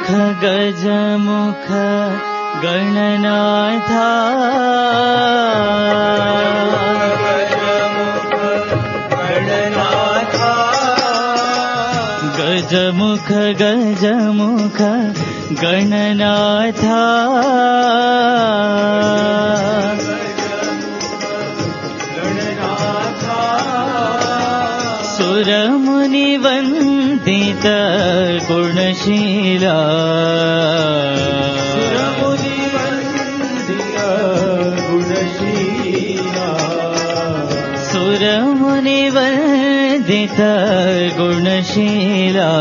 गजमुख गणनाथा गजमुख गजमुख गणनाथा सुरमुनि वंदित गुणशीला सुरमुनि वंदित गुणशीला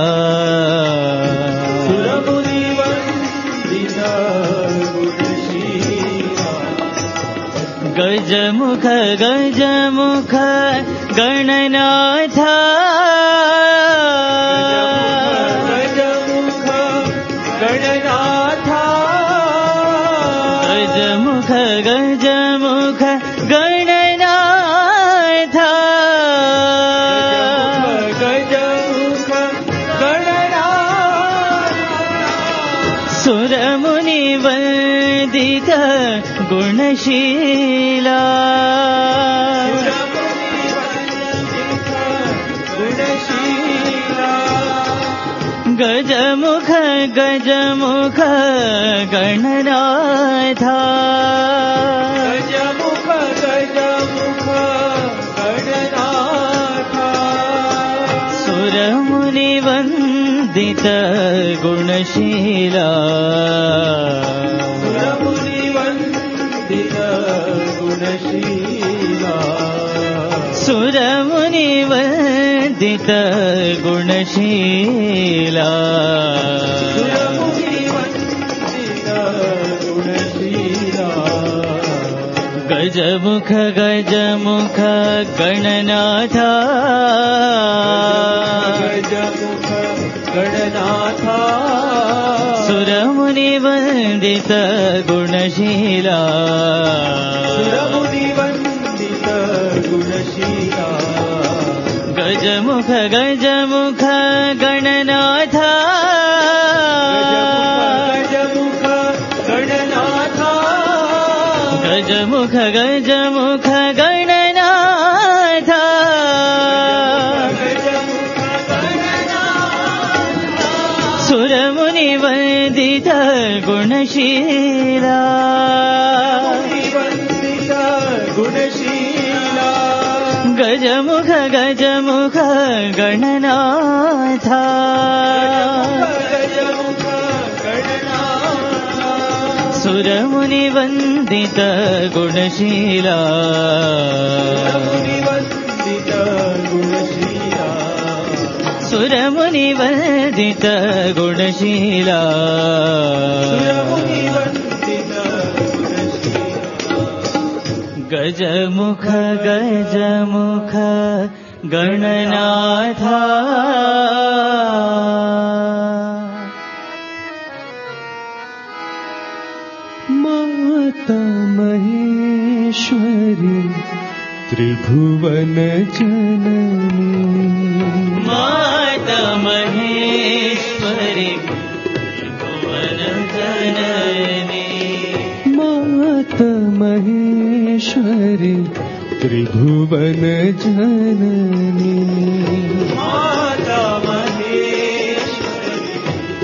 गजमुख गजमुख गणनाथा गजमुख गजमुख गणनाथा गजमुख गणनाथा सुरमुनि वंदित गुणशीला गजमुख गजमुख गणनाथा गजमुख गजमुख गणनाथा सुरमुनि वंदित गुणशीला सुरमुनि वंदित गुणशीला सुरमुनि वंदित गुणशीला गजमुख गजमुख गणनाथा गजमुख गणनाथा सुरमुनि वंदित गुणशीला सुरमुनि वंदित गुणशीला गजमुख गजमुख गणनाथा गजमुख गणनाथा गजमुख गजमुख गणनाथा सुरमुनि वंदित गुणशीला गुणशीला गजमुख गजमुख गणनाथा गजमुख गणनाथा सुरमुनि वंदित गुणशीला सुरमुनि वंदित गुणशीला गजमुख गजमुख गणनाथा माता महेश्वरी त्रिभुवन जननी माता महेश्वरी त्रिभुवन जननी माता महेश्वरी त्रिभुवन जननी माता महेश्वरी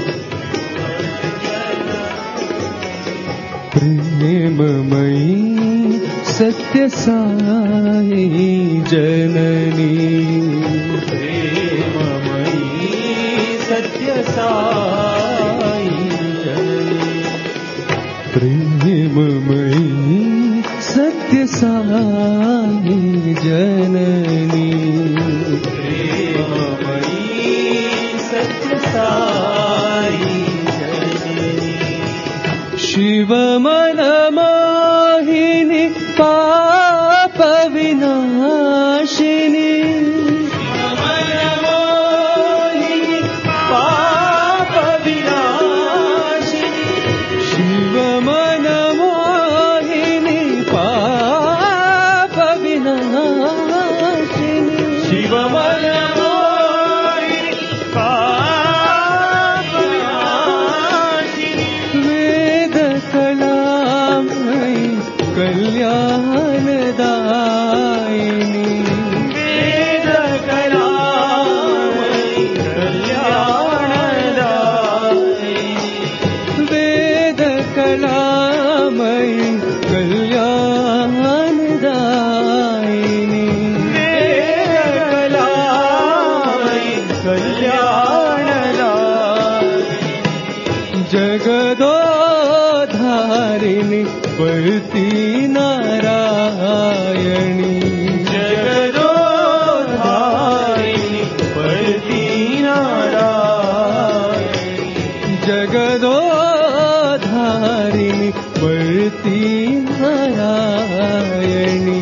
प्रेममयी सत्य साई जननी प्रेममयी सत्य साई जननी प्रेममयी सत्य साई जननी प्रेममयी सत्य साई जननी शिव मन मोहिनी पाप विनाशिनी जगदोधारिणि पति नारायणी जगदोधारिणि पति नारायणी जगदोधारिणि पति नारायणी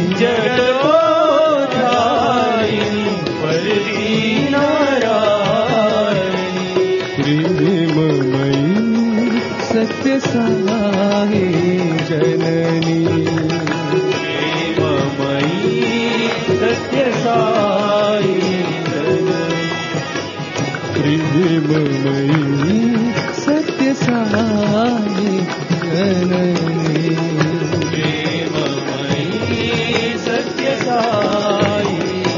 जगदोधारिणि पति नारायणी प्रेममयी सत्य साई जननी प्रेममयी सत्य साई जननी प्रेममयी सत्य साई जननी प्रेममयी सत्य साई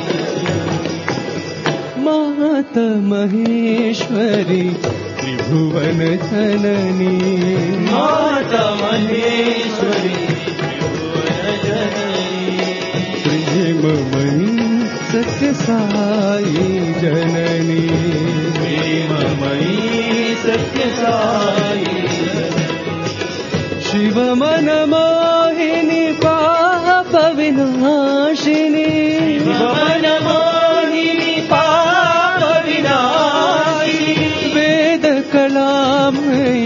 माता महेश्वरी त्रिभुवन जननी माता महेश्वरी त्रिभुवन जननी प्रेममयी सत्य साई जननी प्रेममयी सत्य साई शिव मन मोहिनी पाप विनाशिनी शिव मन मोहिनी पाप विनाशिनी वेद कलामयी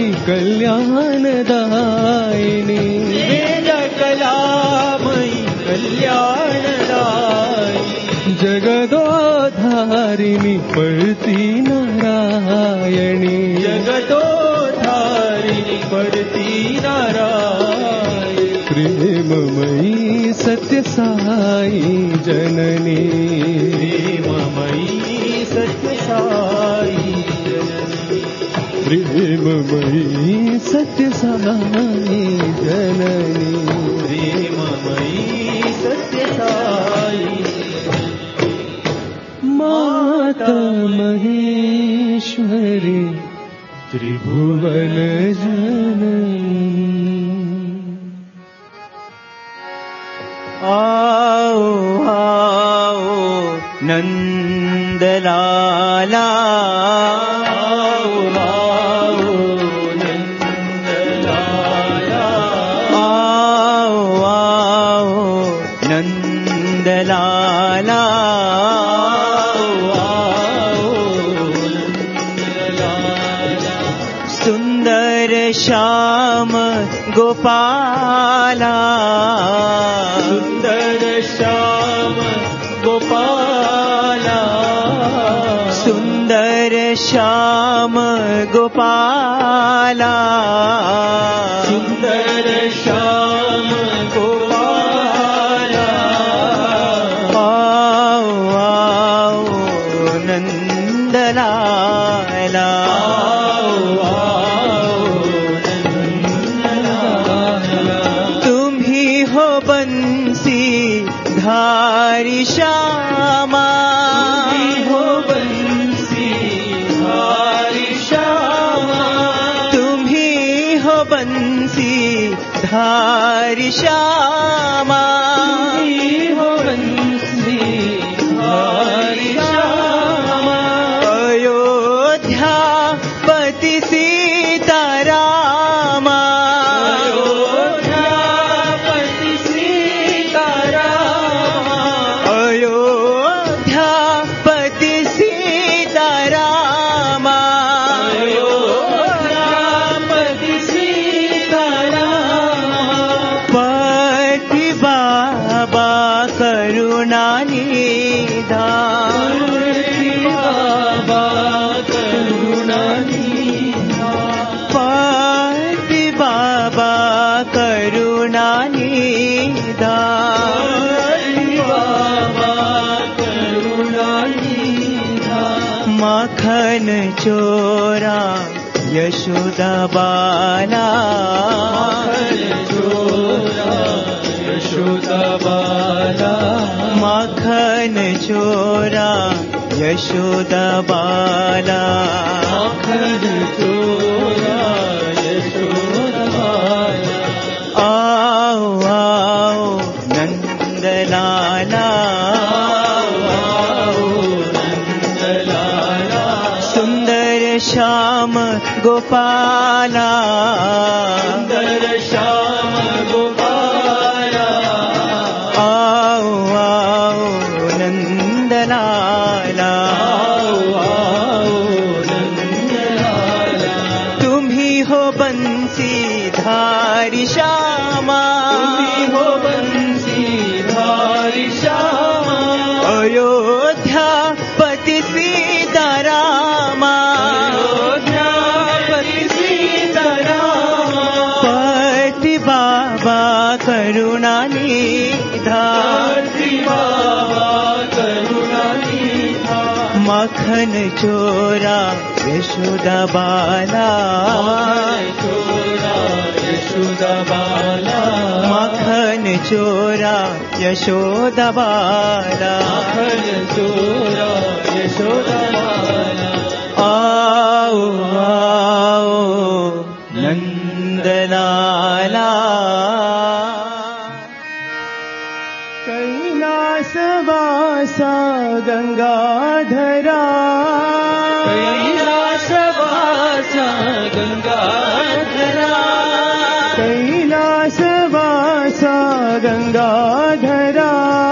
कल्याणदायिनी वेद कलामयी कल्याणदायिनी जगदोधारिणि पति नारायणी जगदोधारिणि पति नारायणी प्रेममयी सत्य साई जननी प्रेममयी सत्य साई जननी प्रेममयी सत्य साई जननी प्रेममयी सत्य साई माता महेश्वरी त्रिभुवन जननी आओ आओ नंदलाला आओ आओ नंदलाला आओ आओ नंदलाला सुंदर श्याम गोपाला सुंदर श्याम गोपाला सुंदर श्याम गोपाला सुंदर श्याम गोपाला आओ आओ नंदलाला धारी श्यामा हो बंसी धारी श्यामा तुम्ही हो बंसी धारी श्यामा हो बंसी धारी श्यामा अयोध्या पति सीतारामा माखन चोरा यशोदा बाला माखन चोरा यशोदा बाला माखन चोरा यशोदा बाला माखन चोरा यशोदा बाला आओ आओ नंदलाला श्याम गोपाला सुंदर श्याम नंदलाला तुम ही हो बंसीधारी श्यामा अयोध्यापति सीतारामा पति बाबा करुणानिधा मखन चोरा यशोदा बाला मखन चोरा यशोदा बाला आओ आओ नंदलाला कैलासवासा गंगाधरा कैलासवासा गंगाधरा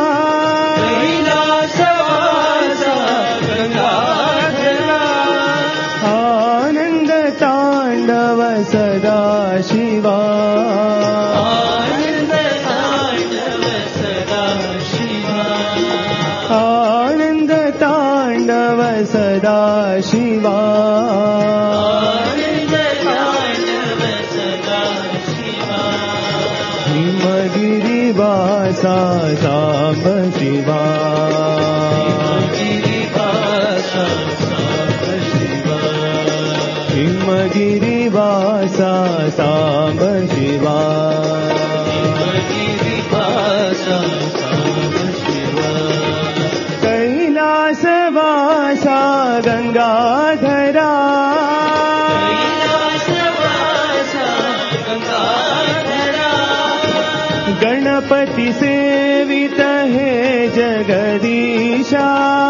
आनंद तांडव सदा शिवा आनंद तांडव सदा शिवा हिमगिरिवासा साम्ब शिवा हिमगिरिवासा साम्ब शिवा कैलासवासा गंगाधरा गणपति सेवित है जगदीशा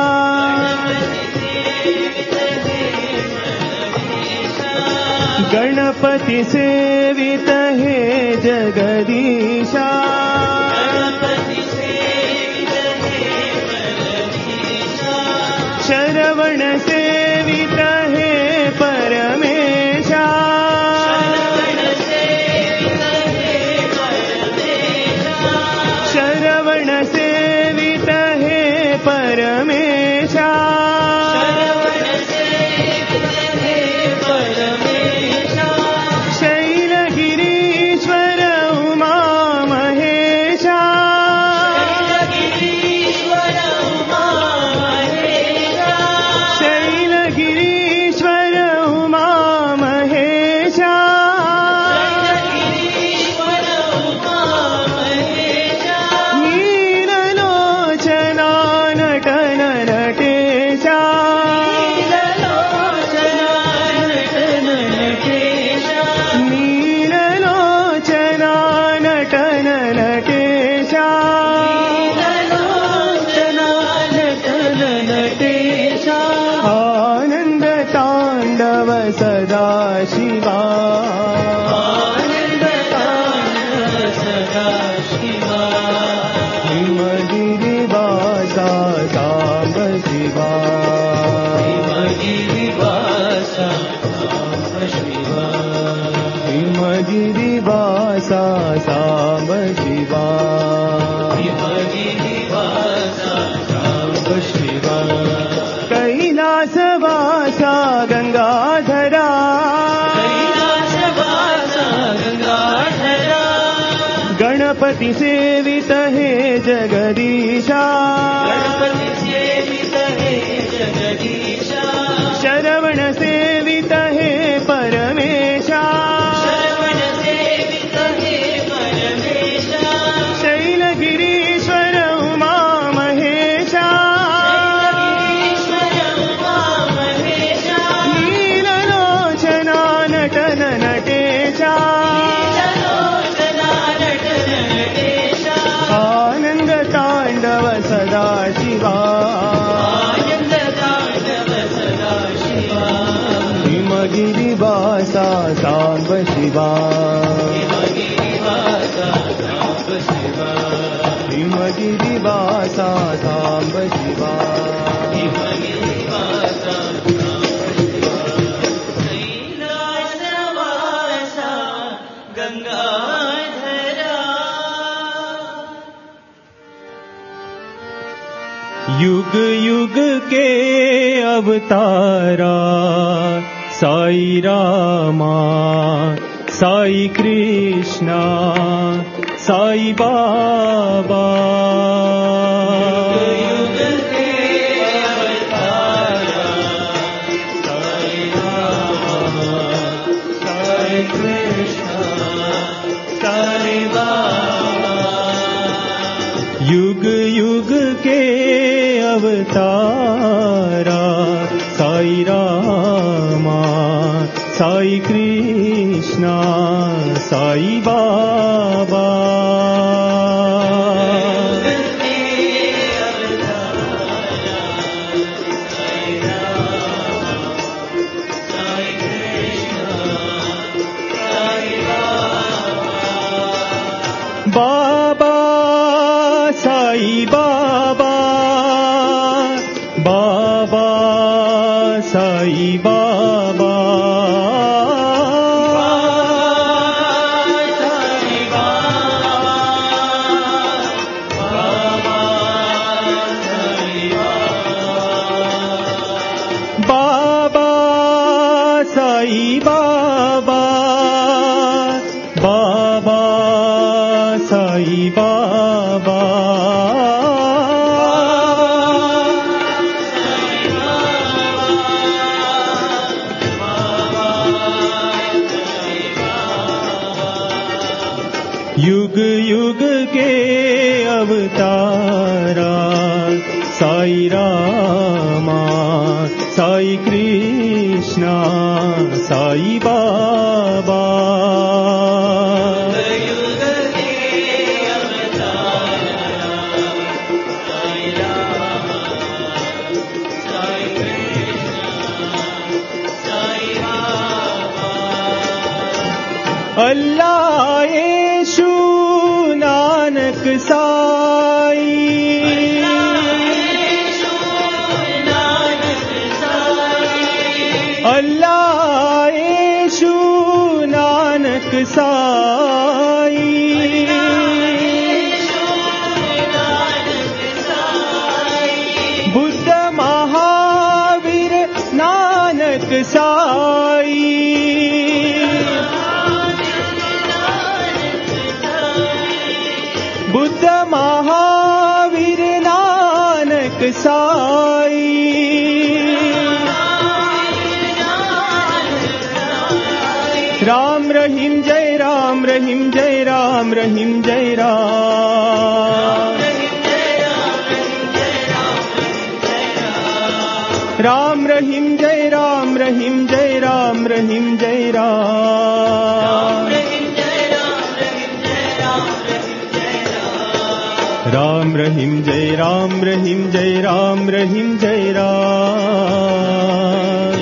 गणपति सेवित है जगदीशा शरवण सेवित है परमेशा शरवण सेवित है परमेशा शैलगिरीश्वर उमा महेशा शैलगिरीश्वर उमा महेशा नीललोचना नटन नटेशा नीललोचना नटन नटेशा आनंद तांडव सदा शिवा हिमगिरिवासा साम्ब शिवा हिमगिरिवासा साम्ब शिवा कैलासवासा गंगाधरा गणपति सेवित है जगदीशा शरवण सेवित है परमेशा शैलगिरीश्वर उमा महेशा नीललोचना नटन नटेशा आनंद तांडव युग युग के अवतारा साई रामा साई कृष्णा साई बाबा युग के अवतारा साई रामा साई कृष्णा साई बाबा युग युग के अवतारा साई रामा साई कृष्णा साई बाबा बाबा साई बाबा बाबा साई बाबा बाबा साई बाबा बाबा साई बाबा युग युग के अवतारा साई रामा साई कृष्णा साई बाबा अल्लाह येशु नानक साई अल्लाह येशु नानक साई बुद्ध महावीर नानक साई बुद्ध महावीर नानक साई राम रहीम जय राम रहीम जय राम रहीम जय राम राम रहीम जय राम रहीम जय राम रहीम जय राम राम रहीम जय राम रहीम जय राम रहीम जय राम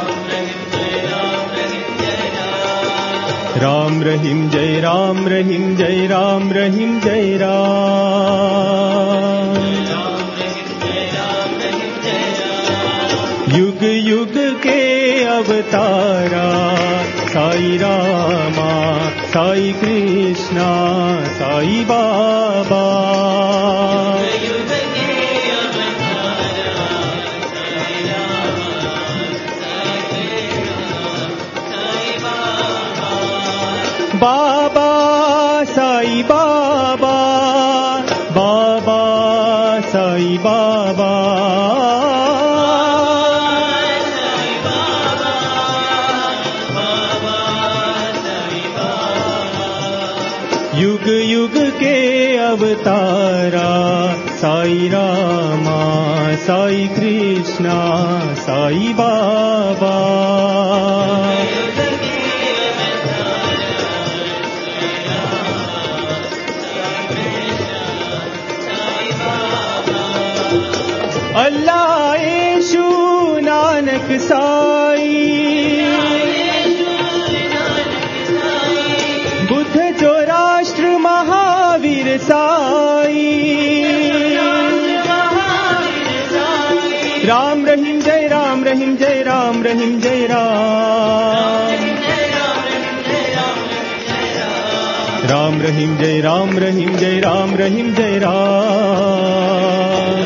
राम रहीम जय राम रहीम जय राम रहीम जय राम युग युग के अवतारा साई रामा साई कृष्णा साई बाबा बाबा साई बाबा बाबा साई बाबा युग युग के अवतारा साई रामा साई कृष्णा साई बाबा अल्लाह येशु नानक साई बुद्ध जो राष्ट्र महावीर साई राम रहीम जय राम रहीम जय राम रहीम जय राम राम रहीम जय राम रहीम जय राम रहीम जय राम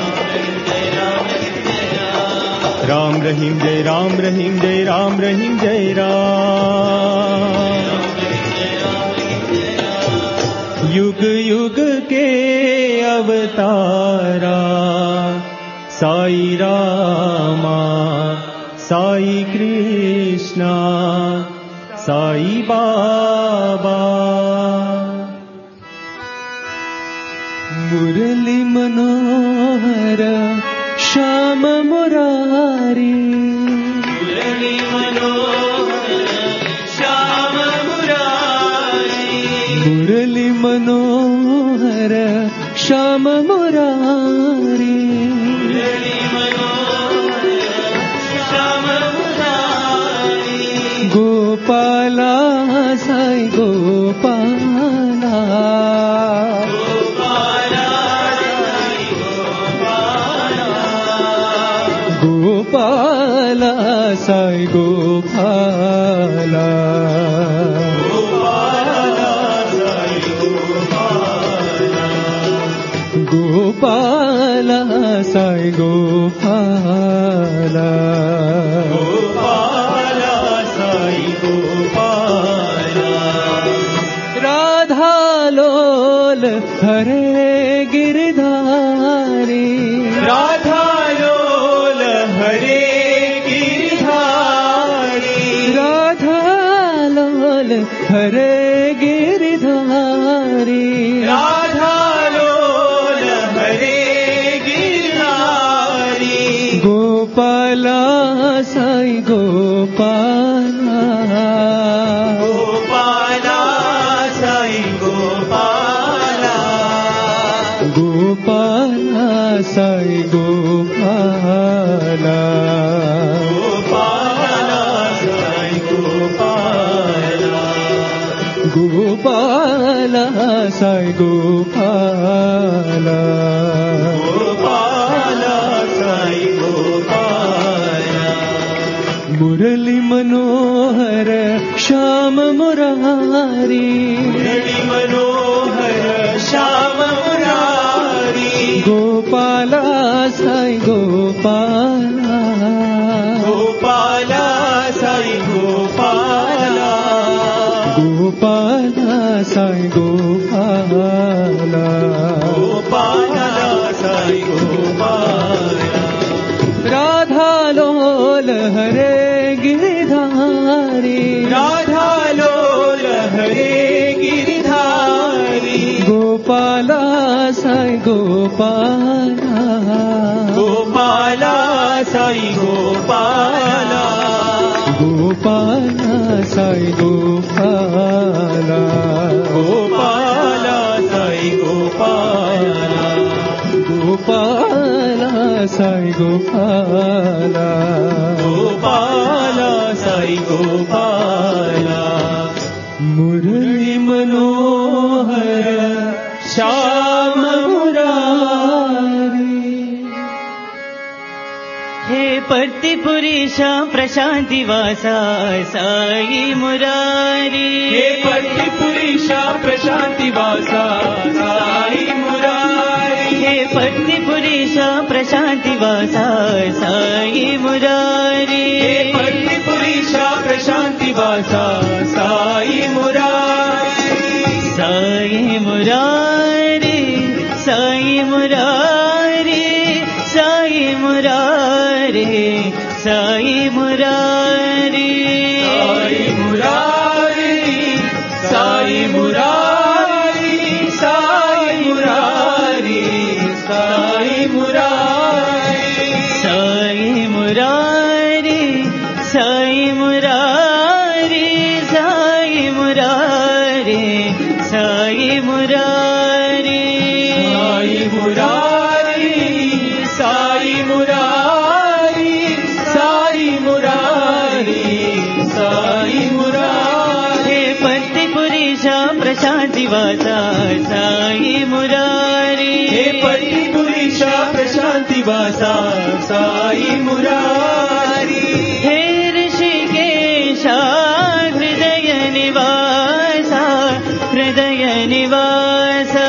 राम रहीम जय राम रहीम जय राम रहीम जय राम युग युग के अवतारा साई रामा साई कृष्णा साई बाबा मुरली मनोहर श्याम मुरारी मुरली मनोहर श्याम मुरारी मुरली मनोहर श्याम मुरारी मुरली मनोहर श्याम मुरारी गोपाला साई गोपाला गोपाला साई गोपाला गोपाला साई गोपाला गोपाला साई गोपाला राधा लोल हरे गिरधारी राधा हरे गिरधारी राधा लोल हरे गिरधारी राधा लोल हरे गिरधारी गोपाला साई गोपाला गोपाला साई गोपाला गोपाला साई गोपाला गोपाला साई गोपाला गोपाला साई गोपाला मुरली मनोहर श्याम मुरारी मुरली मनोहर श्याम मुरारी गोपाला साई गोपाला गोपाला साई गोपाला गोपाला साई गोपाला गोपाला साई गोपाला राधा लोल हरे गिरधारी राधा लोल हरे गिरधारी गोपाला साई गोपाला गोपाला साई गोपाला गोपाला साई गोपाला गोपाला साई गोपाला गोपाला साई गोपाला गोपाला साई गोपाला मुरली मनोहर श्याम मुरारी हे पर्तिपुरीशा प्रशांतिवासा साई मुरारी हे पर्तिपुरीशा प्रशांतिवासा साई मुरारी हे पर्तिपुरीशा प्रशांतिवासा साई मुरारी हे पर्तिपुरीशा प्रशांतिवासा साई मुरारी साई मुरारी साई मुरारी साई मुरारी साई मुरारी साई मुरारी साई मुरारी साई मुरारी साई मुरारी साई मुरारी साई मुरारी साई मुरारी साई मुरारी साई मुरारी साई मुरारी साई मुरारी हे पर्तिपुरीशा प्रशांतिवासा साई मुरारी हे पर्तिपुरीशा प्रशांति प्रशान्तिवासा साई मुरारी हे ऋषिकेश हृदय निवासा हृदय निवासा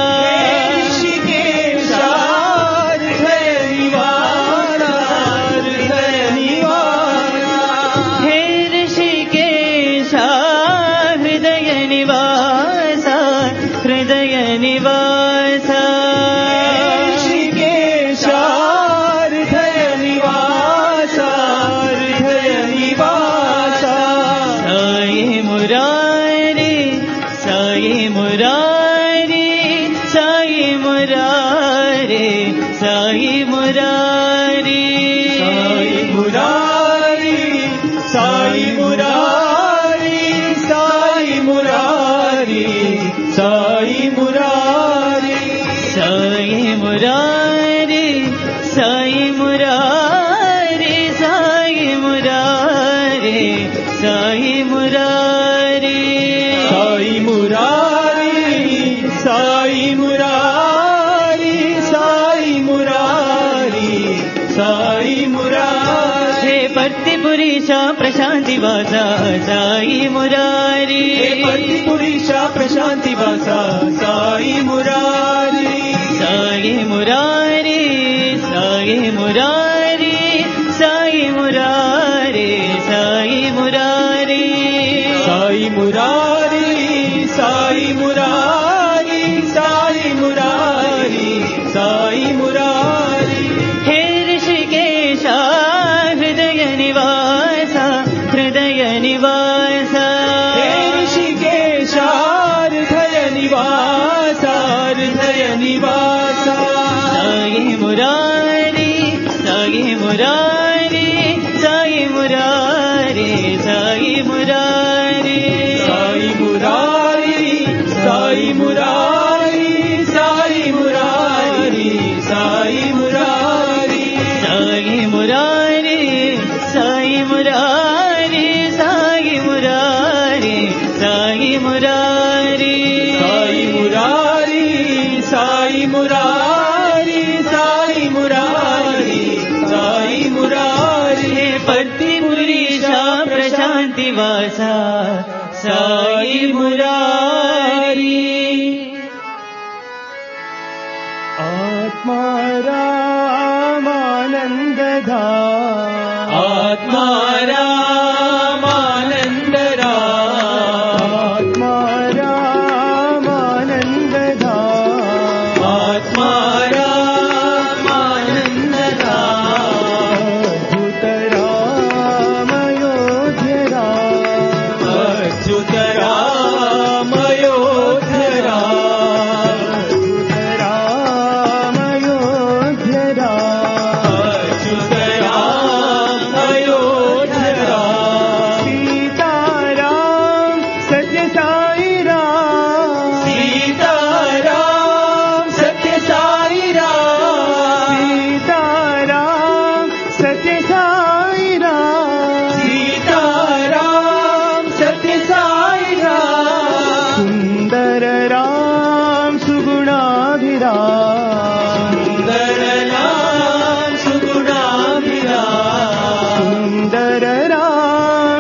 ऋषिकेश हृदय निवासा हृदय निवासा हे ऋषिकेश हृदय निवासा हृदय निवासा ऋषिकेश हृदय निवासा हृदय निवासा साई मुरारी साई मुरारी साई मुरारी साई मुरारी साई मुरारी साई मुरारी साई मुरारी साई मुरारी साई मुरारी साई मुरारी साई मुरारी साई मुरारी साई मुरारी साई मुरारी साई मुरारी साई मुरारी हे पर्तिपुरीशा प्रशान्तिवासा साई मुरारी हे पर्तिपुरीशा प्रशान्तिवासा साई मुरारी साई मुरारी साई मुरारी साई मुरारी साई मुरारी साई मुरारी साई मुरारी साई मुरारी साई मुरारी हे ऋषिकेश हृदय निवासा हृदय निवासा हे ऋषिकेश हृदय निवासा हृदय निवासा साई मुरारी साई मुरारी साई मुरारी साई मुरारी साई मुरारी साई मुरारी साई मुरारी साई मुरारी साई मुरारी साई मुरारी साई मुरारी साई मुरारी साई मुरारी साई मुरारी साई मुरारी साई मुरारी हे पर्तिपुरीशा प्रशान्तिवासा साई मुरारी आत्मा रामानन्दधा आत्मा रामानन्दधा आत्मा रामानन्दधा आत्मा रामानन्दधा अच्युत रामयोध्यरा अच्युत रामयोध्यरा अच्युत रामयोध्यरा अच्युत रामयोध्यरा सीताराम सत्य साई राम सीताराम सत्य साई राम सीताराम सत्य साई राम सीताराम सत्य साई राम सुंदर राम सुगुणाभिराम सुंदर राम सुगुणाभिराम सुंदर राम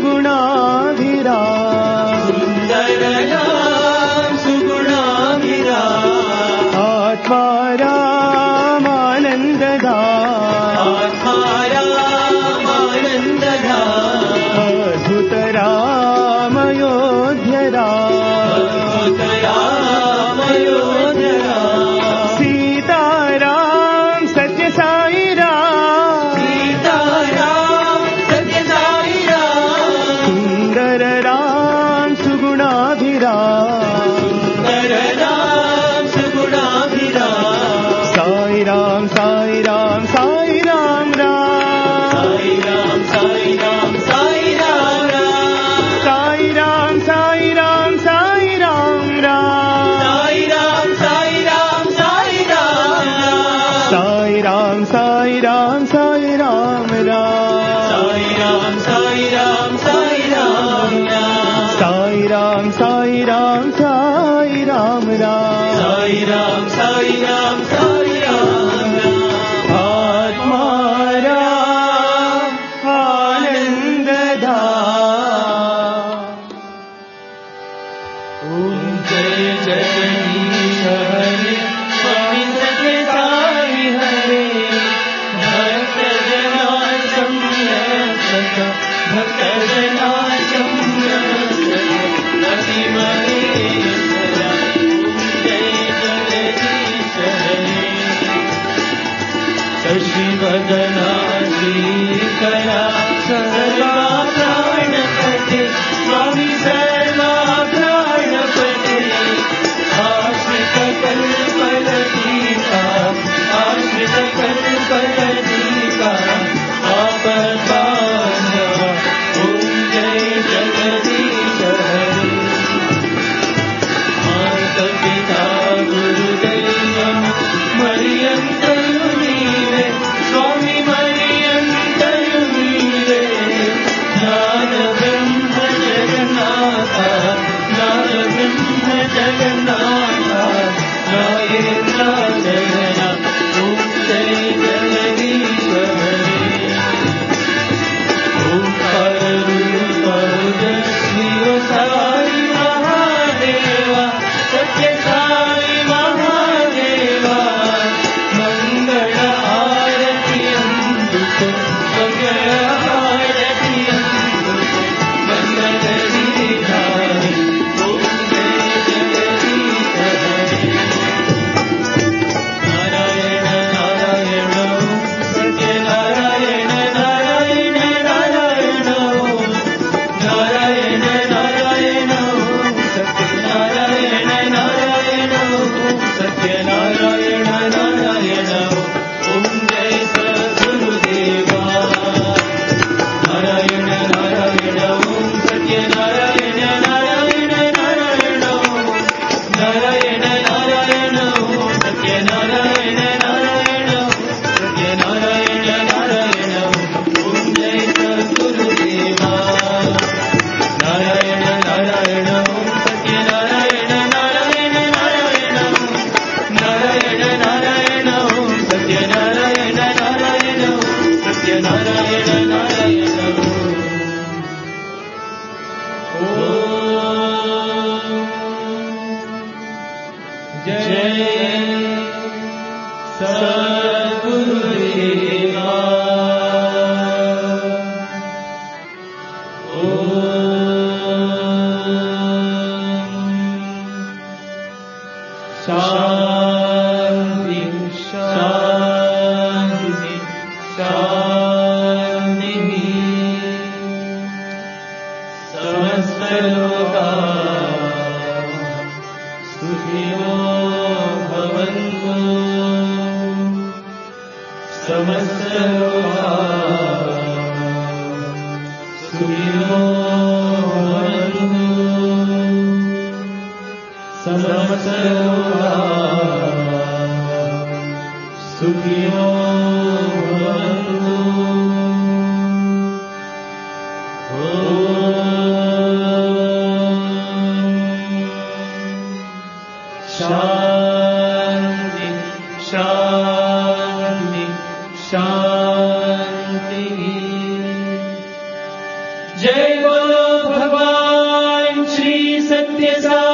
सुगुणाभिराम सुंदर राम सुगुणाभिराम आत्मा रामानन्ददा आत्मा रामानन्ददा अद्भुत रामयोध्यरा अद्भुत रामयोध्यरा सीताराम सत्य साई राम सीताराम सत्य साई राम सुंदर राम सुगुणाभिराम सुंदर राम सुगुणाभिराम साई राम साई राम साई राम राम साई राम साई राम साई राम राम साई राम साई राम साई राम राम साई राम साई राम साई राम राम साई राम साई राम साई राम राम साई राम साई राम साई राम राम साई राम साई राम साई राम राम साई राम साई राम साई राम राम शंकरा सर्वा प्राणपते स्वामी सर्वा प्राणपते आश्रित कल्पलतीका आश्रित कल्पलतीका आपद्बांधव ओम जय जगदीश हरे माता पिता गुरुदैवम मरियंतरु नीवे स्वामी मरियंतरु नीवे ज्ञान ब्रह्म जगन्नाथ ज्ञान ब्रह्म जगन्नाथ नागेन्द्र जगन्नाथ ओम जय जगदीश हरे ओंकार रूप ओजस्वी साई महादेवा सत्य साई महादेवा मंगल आरती अंदुको मंगल आरती अंदुको मंगल धारी ओम जय जगदीश हरे नारायण नारायण सत्य नारायण नारायण नारायण नारायण नारायण सत्य नारायण नारायण सत्य नारायण नारायण ओम जय सद्गुरुदेवा नारायण नारायण ओम सत्य नारायण नारायण नारायण नारायण नारायण ओम सत्य नारायण नारायण सत्य नारायण नारायण ओम जय सद्गुरुदेवा नारायण नारायण ओम सत्य नारायण नारायण नारायण नारायण नारायण ओम सत्य नारायण नारायण सत्य नारायण नारायण ओम जय सद्गुरुदेवा शांति शांति शांति समस्त लोका सुखिनो भवन्तु समस्त लोका सुखिनो भवन्तु समस्त लोका सुखिनो भवन्तु शांति शांति शांति जय बोलो भगवान श्री सत्य साई